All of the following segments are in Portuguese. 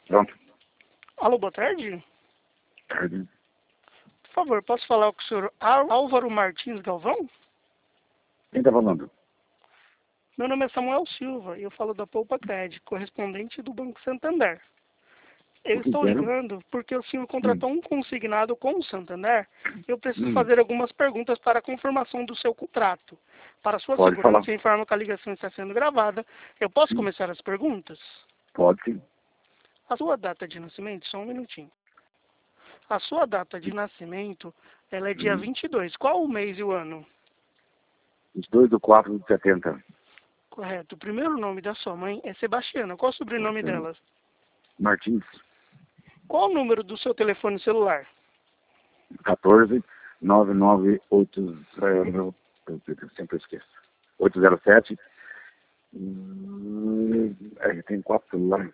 Pronto. Alô, boa tarde. Tarde. Por favor, posso falar com o senhor Álvaro Martins Galvão? Quem tá falando? Meu nome é Samuel Silva e eu falo da Poupa Cred, correspondente do Banco Santander. Eu O que estou quero? ligando porque o senhor contratou um consignado com o Santander. Eu preciso Hum. fazer algumas perguntas para a confirmação do seu contrato. Para sua Pode segurança, falar. informo que a ligação está sendo gravada. Eu posso Hum. começar as perguntas? Pode sim. A sua data de nascimento, só um minutinho. A sua data de nascimento, ela é dia 22. Qual o mês e o ano? 22/4/70. Correto. O primeiro nome da sua mãe é Sebastiana. Qual o sobrenome dela? Martins. Qual o número do seu telefone celular? 14 9980. Eu sempre esqueço. 807. Tem 4 celulares.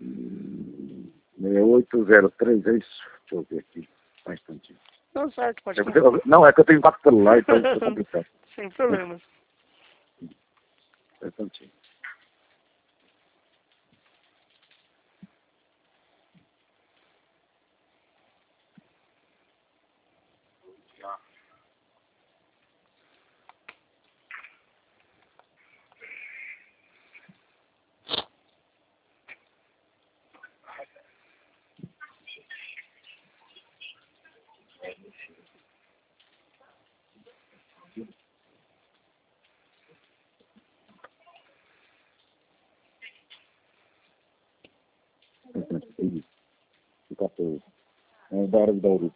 6803, é isso? Deixa eu ver aqui. Só um instantinho. Não, certo, pode Não, é que eu tenho 4 celulares, então é complicado. Sem problemas. Só um instantinho. Isso. 14. É da hora de Bauru.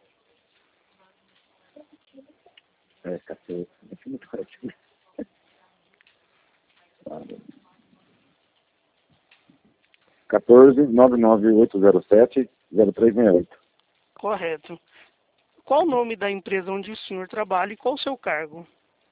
14. Aqui muito forte. 14 99807 0368. Correto. Qual o nome da empresa onde o senhor trabalha e qual o seu cargo?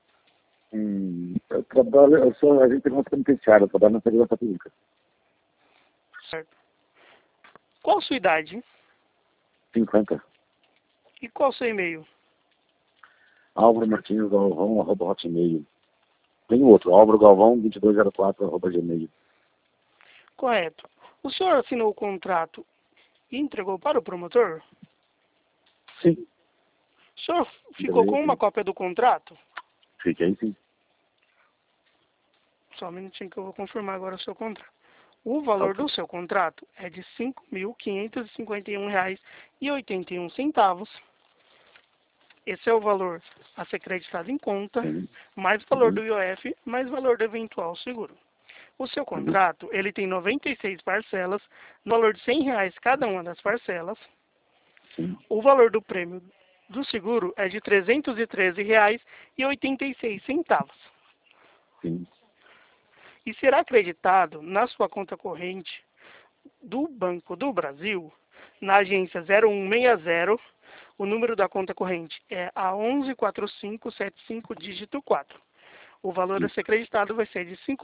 Eu sou agente penitenciário, eu trabalho na segurança pública. Certo. Qual a sua idade? 50. E qual o seu e-mail? Álvaro Martins Galvão, @hotmail. Tem outro, Álvaro Galvão, 2204, @gmail. Correto. O senhor assinou o contrato e entregou para o promotor? Sim. O senhor ficou com uma cópia do contrato? Fiquei sim. Só um minutinho que eu vou confirmar agora o seu contrato. O valor do seu contrato é de R$ 5.551,81. Esse é o valor a ser creditado em conta, Sim. mais valor do IOF, mais valor do eventual seguro. O seu contrato, ele tem 96 parcelas, no valor de R$ 100 cada uma das parcelas. Sim. O valor do prêmio do seguro é de R$ 313,86. Sim. E será acreditado na sua conta corrente do Banco do Brasil, na agência 0160, o número da conta corrente é a 114575 dígito 4. O valor a ser acreditado vai ser de R$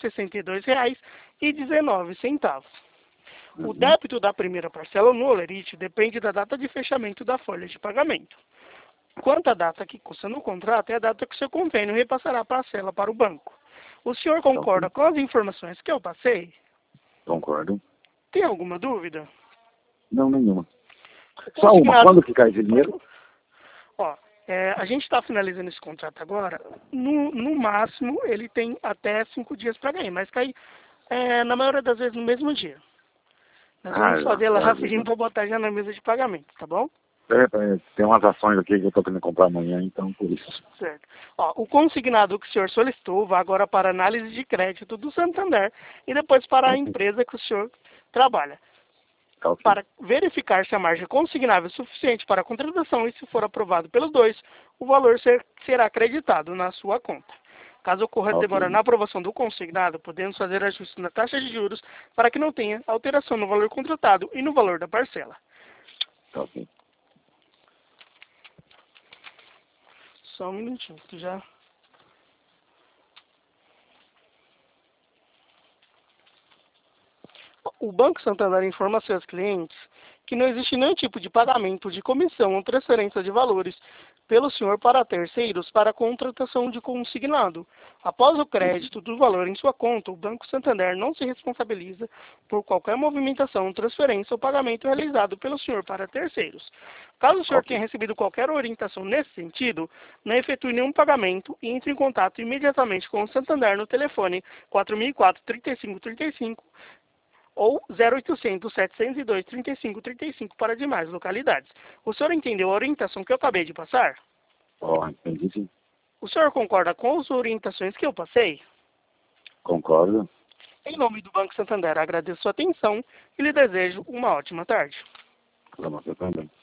5.062,19. O débito da primeira parcela no Olerite depende da data de fechamento da folha de pagamento. Quanto à data que consta no contrato, é a data que o seu convênio repassará a parcela para o banco. O senhor concorda com as informações que eu passei? Concordo. Tem alguma dúvida? Não, nenhuma. Só uma. Quando que cai esse dinheiro? Ó, a gente está finalizando esse contrato agora. No máximo, ele tem até 5 dias para ganhar, mas cai, na maioria das vezes, no mesmo dia. Nós vamos fazer ela rapidinho para botar já na mesa de pagamento, tá bom? Tem umas ações aqui que eu estou querendo comprar amanhã, então por isso. Certo. Ó, o consignado que o senhor solicitou vai agora para análise de crédito do Santander e depois para a empresa que o senhor trabalha. Para verificar se a margem consignável é suficiente para a contratação e se for aprovado pelos dois, o valor será acreditado na sua conta. Caso ocorra demora na aprovação do consignado, podemos fazer ajustes na taxa de juros para que não tenha alteração no valor contratado e no valor da parcela. Ok. Só um minutinho, que já... O Banco Santander informa a seus clientes que não existe nenhum tipo de pagamento de comissão ou transferência de valores pelo senhor para terceiros para a contratação de consignado. Após o crédito do valor em sua conta, o Banco Santander não se responsabiliza por qualquer movimentação, transferência ou pagamento realizado pelo senhor para terceiros. Caso o senhor tenha recebido qualquer orientação nesse sentido, não efetue nenhum pagamento e entre em contato imediatamente com o Santander no telefone 4004-3535 ou 0800 702 3535 para demais localidades. O senhor entendeu a orientação que eu acabei de passar? Entendi sim. O senhor concorda com as orientações que eu passei? Concordo. Em nome do Banco Santander, agradeço sua atenção e lhe desejo uma ótima tarde. Para você também.